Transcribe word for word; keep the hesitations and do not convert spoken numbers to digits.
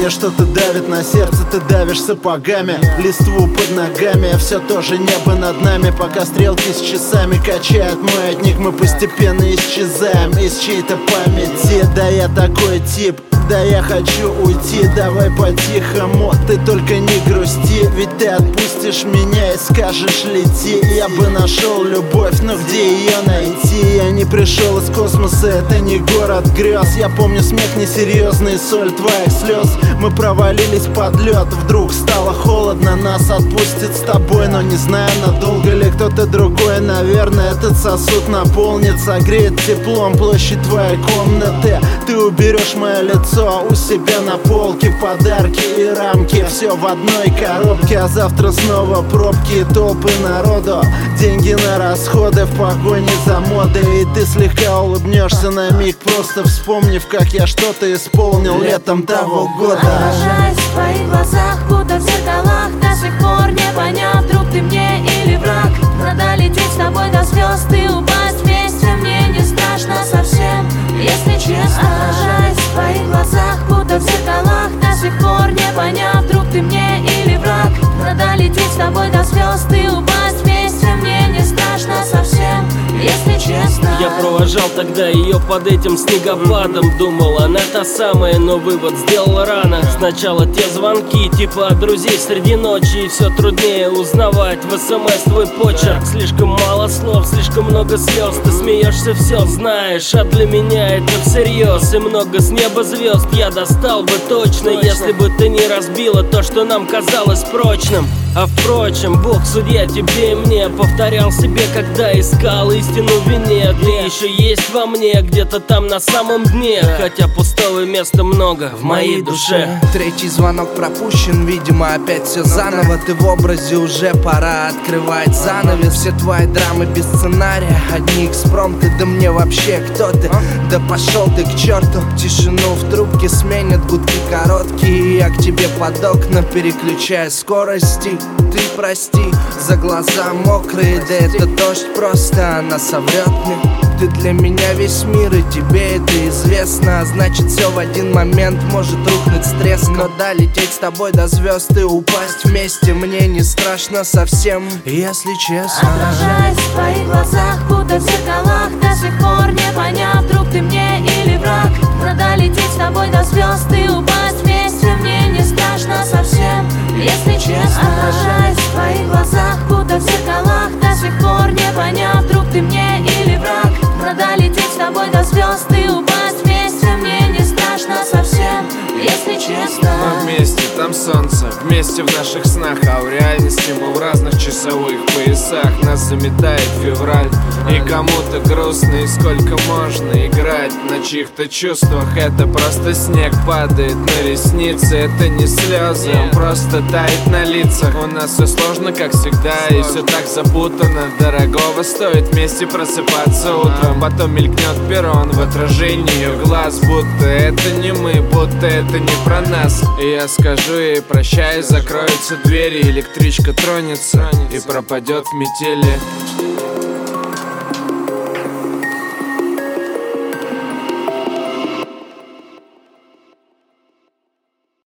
Мне что-то давит на сердце, ты давишь сапогами. Листву под ногами, все тоже небо над нами. Пока стрелки с часами качают маятник, мы постепенно исчезаем из чьей-то памяти. Да я такой тип, да я хочу уйти, давай по-тихому, ты только не грусти. Ведь ты отпустишь меня и скажешь лети. Я бы нашел любовь, но где ее найти? Я не пришел из космоса, это не город грез. Я помню смех несерьезный, соль твоих слез. Мы провалились под лед, вдруг стало холодно. Нас отпустит с тобой, но не знаю, надолго ли кто-то другой. Наверное, этот сосуд наполнит, согреет теплом площадь твоей комнаты. Ты уберешь мое лицо у себя на полке, подарки и рамки, все в одной коробке. А завтра снова пробки и толпы народу, деньги на расходы в погоне за модой. И ты слегка улыбнешься на миг, просто вспомнив, как я что-то исполнил летом того года. Отражаясь в твоих глазах, будто в зеркалах, до сих пор не понять, друг ты мне или враг. Надо лететь с тобой до звезд и упасть вместе, мне не страшно совсем, если честно. Отражаясь в твоих глазах, будто в зеркалах, до сих пор не понять, друг ты мне или враг. Надо лететь с тобой до звезд и упасть вместе, мне не страшно совсем, если честно. Я провожал тогда ее под этим снегопадом. Думал, она та самая, но вывод сделал рано. Сначала те звонки, типа от друзей среди ночи, и все труднее узнавать в смс твой почерк. Слишком мало слов, слишком много слез. Ты смеешься, все знаешь, а для меня это всерьез. И много с неба звезд я достал бы точно, если бы ты не разбила то, что нам казалось прочным. А впрочем, Бог судья тебе и мне. Повторял себе, когда искал истину в вине. Ты еще есть во мне, где-то там на самом дне. Хотя пустого места много в моей душе. Третий звонок пропущен, видимо опять все заново. Ты в образе, уже пора открывать занавес. Все твои драмы без сценария, одни экспромты. Да мне вообще кто ты? Да пошел ты к черту. Тишину в трубке сменят гудки короткие. Я к тебе под окна переключаю скорости. Ты прости за глаза мокрые, да это дождь просто, она соврет мне. Ты для меня весь мир, и тебе это известно. Значит, все в один момент может рухнуть с треском. Но да, лететь с тобой до звезд и упасть вместе мне не страшно совсем, если честно. Отражаясь в твоих глазах, будто в зеркалах, до сих пор не понять, друг ты мне или враг. Надо лететь с тобой до звезд и упасть вместе, мне не страшно совсем, если честно. Отражаясь в твоих глазах, будто в зеркалах, до сих пор не понять, друг ты мне или враг. Надо лететь с тобой до звезд и упасть вместе, мне не страшно совсем, если честно. Мы вместе, там солнце, вместе в наших снах. А в реальности мы в разных часовых поясах. Нас заметает февраль, и кому-то грустно. И сколько можно играть на чьих-то чувствах? Это просто снег падает на ресницы. Это не слезы, он просто тает на лицах. У нас все сложно, как всегда, и все так запутано. Дорогого стоит вместе просыпаться утром. Потом мелькнет перрон в отражении ее глаз. Будто это не мы, будто это не про нас. И я скажу ей прощай, закроются двери, электричка тронется и пропадет в метели.